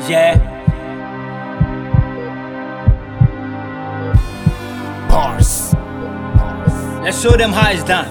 Yeah. Bars. Let's show them how it's done.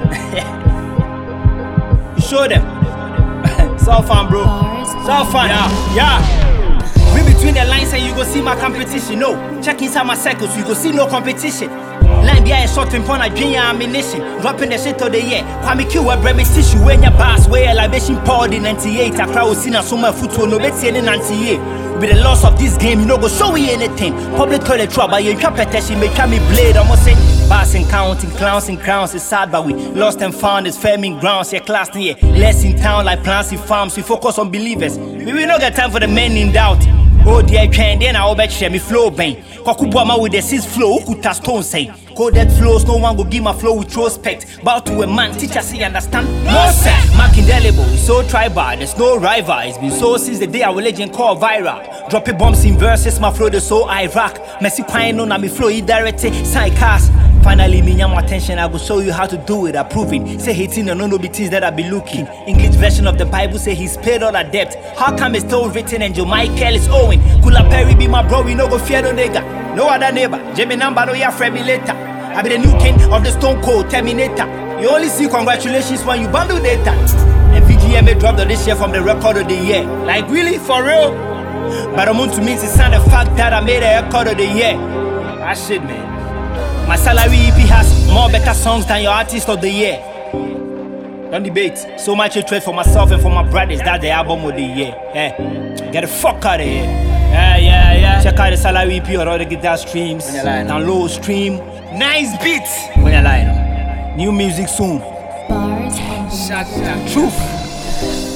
You show them. It's all fun, bro. It's all fun. Yeah. Read between the lines and you go see my competition. No, check inside my circles, you go see no competition. Line behind shot in front of junior ammunition. Dropping the shit of the year. Kwame Q a bread tissue when your boss where libation poured in 98. A crowd seen a summer foot no better in 98. With the loss of this game, you know go show me anything. Public toilet trouble, you can't petition, make me blade. Almost say bars and counting, clowns and crowns. It's sad, but we lost and found it's farming grounds. Yeah, class near less in town like plants in farms. We focus on believers. We will not get time for the men in doubt. Oh dear, then I'll bet you me flow bang. Kokubama with the 6 flow, ukuta stone say. Coded flows, no one go give my flow with respect. Bow to a man, teacher say understand. No sir, mark indelible, we so tribal, there's no rival. It's been so since the day our legend called viral. Dropping bombs in verses, my flow the so Iraq. Messi crying on me flow, he directed, side cast. Finally, me my attention, I will show you how to do it, approving. Say hating and no big things that I be looking. English version of the Bible say he's paid all our debt. How come it's still written and Joe Michael is owing? Kula Perry be my bro, we no go fear no nigga. No other neighbor, Jimmy Namba no ya friend me later. I be the new king of the Stone Cold Terminator. You only see congratulations when you bundle data. And VGMA dropped this year from the record of the year. Like really, for real? But I'm on to me to sign the fact that I made a record of the year. That shit, man. My salary EP has more better songs than your artist of the year. Don't debate. So much hatred for myself and for my brothers. That's the album of the year. Get the fuck out of here. Yeah. Check out the salary EP or all the guitar streams. Download, stream. Nice beats. When you line up. New music soon. Bars and Truth.